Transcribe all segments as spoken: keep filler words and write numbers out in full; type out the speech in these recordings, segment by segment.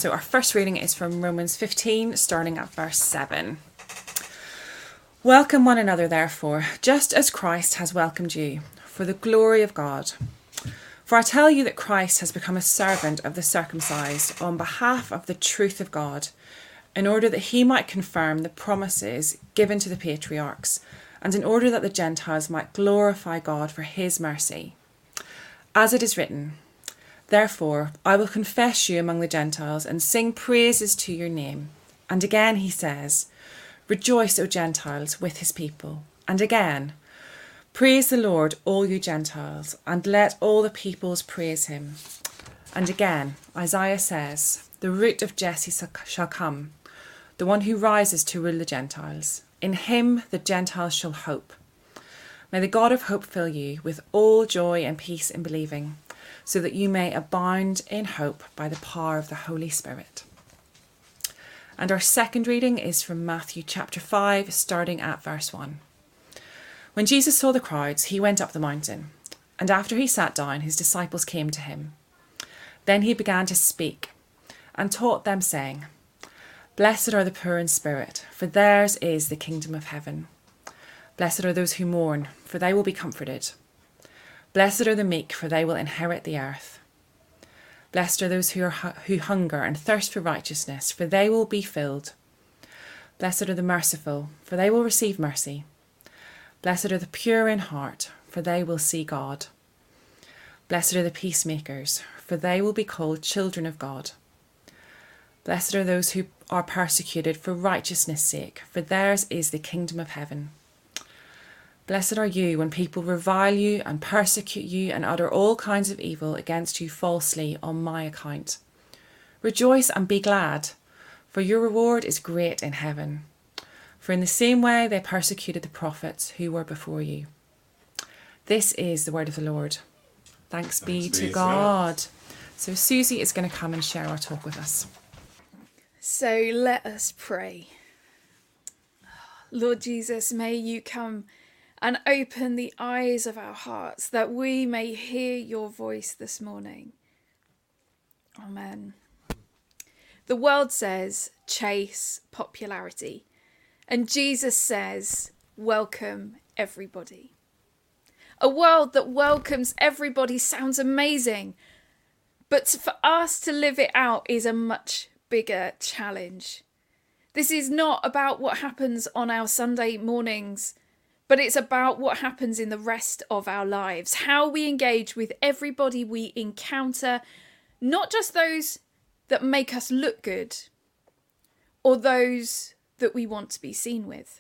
So our first reading is from Romans fifteen, starting at verse seven. Welcome one another, therefore, just as Christ has welcomed you, for the glory of God. For I tell you that Christ has become a servant of the circumcised on behalf of the truth of God, in order that he might confirm the promises given to the patriarchs, and in order that the Gentiles might glorify God for his mercy. As it is written, therefore I will confess you among the Gentiles and sing praises to your name. And again he says, rejoice, O Gentiles, with his people. And again, praise the Lord, all you Gentiles, and let all the peoples praise him. And again, Isaiah says, the root of Jesse shall come, the one who rises to rule the Gentiles. In him the Gentiles shall hope. May the God of hope fill you with all joy and peace in believing, so that you may abound in hope by the power of the Holy Spirit. And our second reading is from Matthew chapter five, starting at verse one. When Jesus saw the crowds, he went up the mountain, and after he sat down, his disciples came to him. Then he began to speak and taught them, saying, blessed are the poor in spirit, for theirs is the kingdom of heaven. Blessed are those who mourn, for they will be comforted. Blessed are the meek, for they will inherit the earth. Blessed are those who, are, who hunger and thirst for righteousness, for they will be filled. Blessed are the merciful, for they will receive mercy. Blessed are the pure in heart, for they will see God. Blessed are the peacemakers, for they will be called children of God. Blessed are those who are persecuted for righteousness' sake, for theirs is the kingdom of heaven. Blessed are you when people revile you and persecute you and utter all kinds of evil against you falsely on my account. Rejoice and be glad, for your reward is great in heaven. For in the same way they persecuted the prophets who were before you. This is the word of the Lord. Thanks, Thanks be to God. So Susie is going to come and share our talk with us. So let us pray. Lord Jesus, may you come and open the eyes of our hearts that we may hear your voice this morning. Amen. The world says chase popularity, and Jesus says welcome everybody. A world that welcomes everybody sounds amazing, but for us to live it out is a much bigger challenge. This is not about what happens on our Sunday mornings, but it's about what happens in the rest of our lives, how we engage with everybody we encounter, not just those that make us look good or those that we want to be seen with.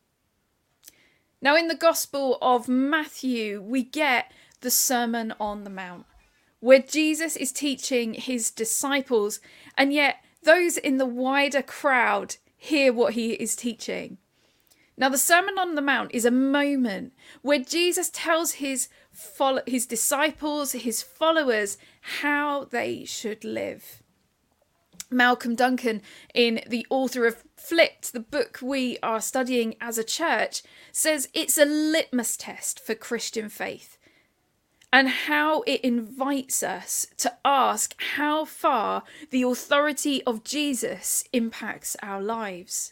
Now, in the Gospel of Matthew, we get the Sermon on the Mount, where Jesus is teaching his disciples, and yet those in the wider crowd hear what he is teaching. Now, the Sermon on the Mount is a moment where Jesus tells his follow- his disciples, his followers, how they should live. Malcolm Duncan, in the author of Flipped, the book we are studying as a church, says it's a litmus test for Christian faith and how it invites us to ask how far the authority of Jesus impacts our lives.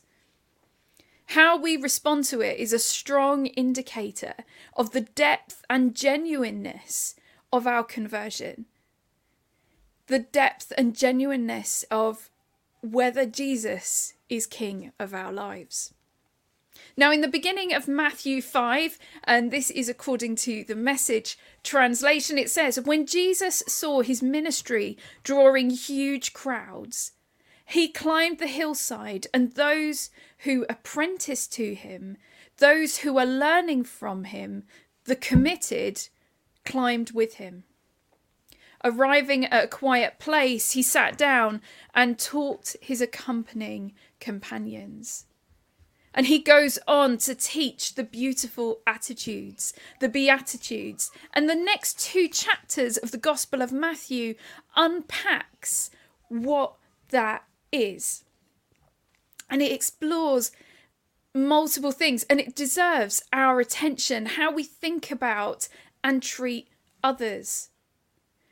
How we respond to it is a strong indicator of the depth and genuineness of our conversion. The depth and genuineness of whether Jesus is King of our lives. Now, in the beginning of Matthew five, and this is according to the Message translation, it says, when Jesus saw his ministry drawing huge crowds, he climbed the hillside, and those who apprenticed to him, those who were learning from him, the committed, climbed with him. Arriving at a quiet place, he sat down and taught his accompanying companions. And he goes on to teach the beautiful attitudes, the Beatitudes. And the next two chapters of the Gospel of Matthew unpacks what that is. And it explores multiple things, and it deserves our attention, how we think about and treat others.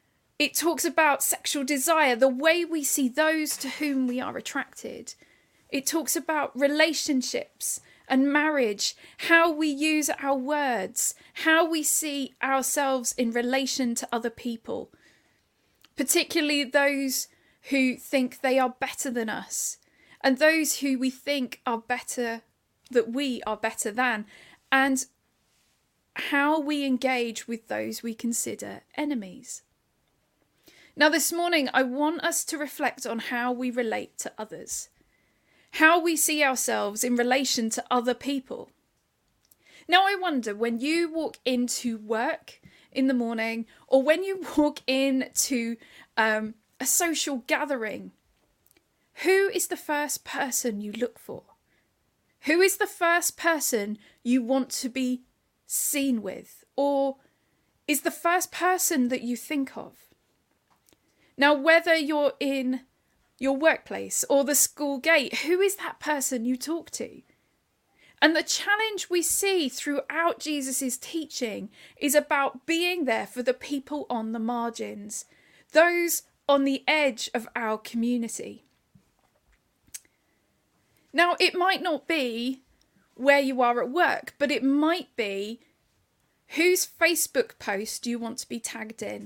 It talks about sexual desire, the way we see those to whom we are attracted. It talks about relationships and marriage, how we use our words, how we see ourselves in relation to other people, particularly those who think they are better than us, and those who we think are better, that we are better than, and how we engage with those we consider enemies. Now, this morning, I want us to reflect on how we relate to others, how we see ourselves in relation to other people. Now, I wonder, when you walk into work in the morning, or when you walk into um, a social gathering, who is the first person you look for? Who is the first person you want to be seen with, or is the first person that you think of? Now, whether you're in your workplace or the school gate, who is that person you talk to? And the challenge we see throughout Jesus's teaching is about being there for the people on the margins, those on the edge of our community. Now, it might not be where you are at work, but it might be whose Facebook post do you want to be tagged in?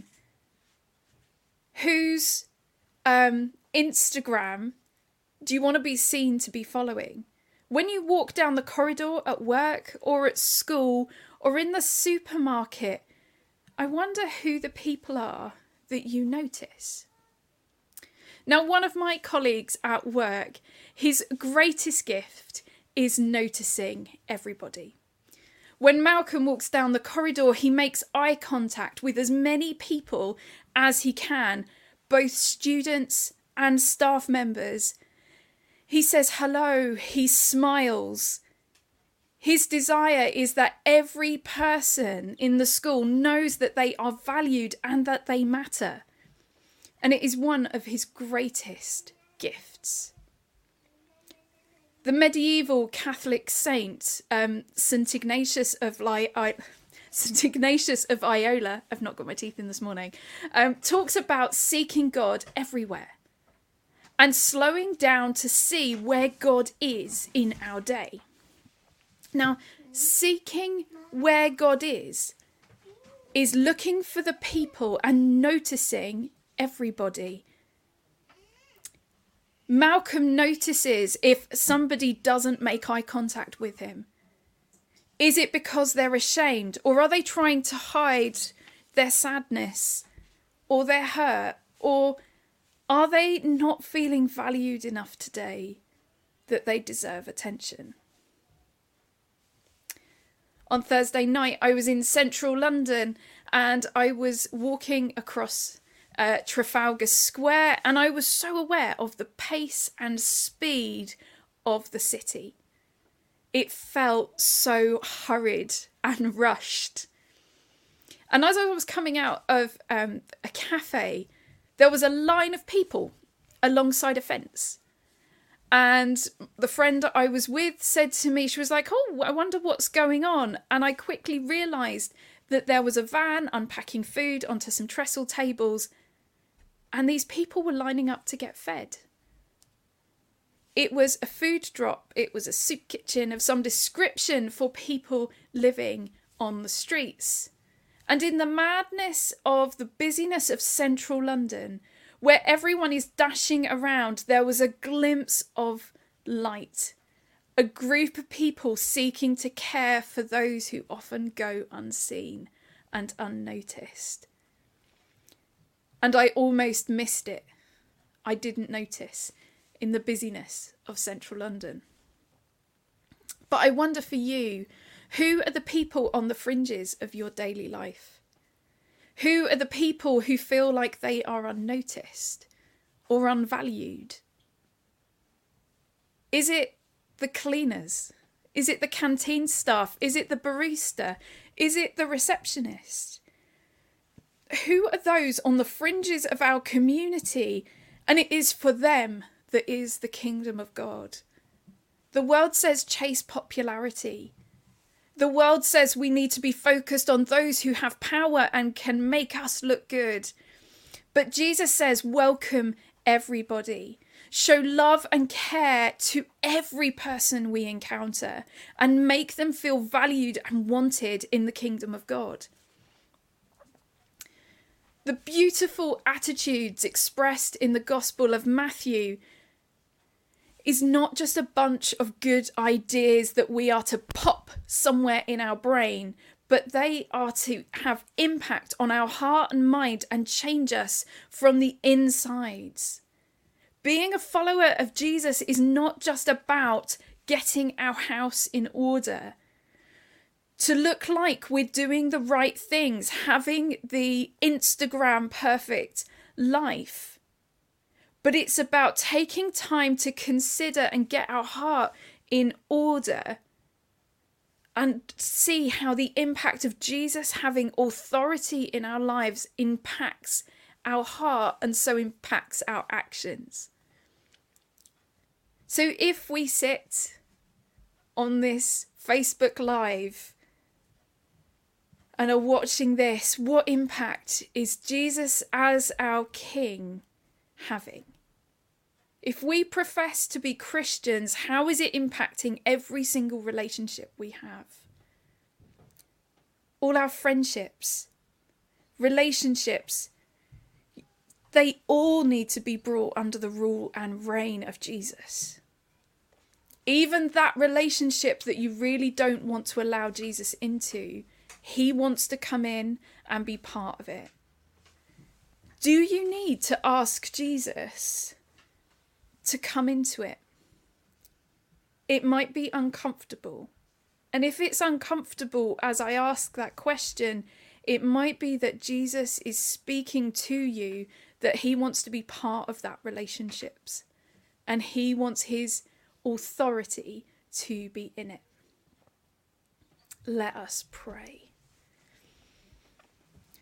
Whose um, Instagram do you want to be seen to be following? When you walk down the corridor at work or at school or in the supermarket, I wonder who the people are that you notice. Now, one of my colleagues at work, his greatest gift is noticing everybody. When Malcolm walks down the corridor, he makes eye contact with as many people as he can, both students and staff members. He says hello, he smiles. His desire is that every person in the school knows that they are valued and that they matter. And it is one of his greatest gifts. The medieval Catholic saint, um, Saint Ignatius of Li- I- Saint Ignatius of Loyola, I've not got my teeth in this morning, um, talks about seeking God everywhere and slowing down to see where God is in our day. Now, seeking where God is, is looking for the people and noticing everybody. Malcolm notices if somebody doesn't make eye contact with him. Is it because they're ashamed, or are they trying to hide their sadness or their hurt, or are they not feeling valued enough today that they deserve attention? On Thursday night, I was in central London and I was walking across Uh, Trafalgar Square, and I was so aware of the pace and speed of the city. It felt so hurried and rushed. And as I was coming out of um, a cafe, there was a line of people alongside a fence. And the friend I was with said to me, she was like, "Oh, I wonder what's going on." And I quickly realised that there was a van unpacking food onto some trestle tables, and these people were lining up to get fed. It was a food drop. It was a soup kitchen of some description for people living on the streets. And in the madness of the busyness of central London, where everyone is dashing around, there was a glimpse of light. A group of people seeking to care for those who often go unseen and unnoticed. And I almost missed it. I didn't notice in the busyness of central London. But I wonder for you, who are the people on the fringes of your daily life? Who are the people who feel like they are unnoticed or unvalued? Is it the cleaners? Is it the canteen staff? Is it the barista? Is it the receptionist? Who are those on the fringes of our community? And it is for them that is the kingdom of God. The world says chase popularity. The world says we need to be focused on those who have power and can make us look good. But Jesus says, welcome everybody. Show love and care to every person we encounter and make them feel valued and wanted in the kingdom of God. The beautiful attitudes expressed in the Gospel of Matthew is not just a bunch of good ideas that we are to pop somewhere in our brain, but they are to have impact on our heart and mind and change us from the insides. Being a follower of Jesus is not just about getting our house in order, to look like we're doing the right things, having the Instagram perfect life. But it's about taking time to consider and get our heart in order and see how the impact of Jesus having authority in our lives impacts our heart and so impacts our actions. So if we sit on this Facebook Live and are watching this, what impact is Jesus as our King having? If we profess to be Christians, how is it impacting every single relationship we have? All our friendships, relationships, they all need to be brought under the rule and reign of Jesus. Even that relationship that you really don't want to allow Jesus into, he wants to come in and be part of it. Do you need to ask Jesus to come into it? It might be uncomfortable. And if it's uncomfortable as I ask that question, it might be that Jesus is speaking to you that he wants to be part of that relationships and he wants his authority to be in it. Let us pray.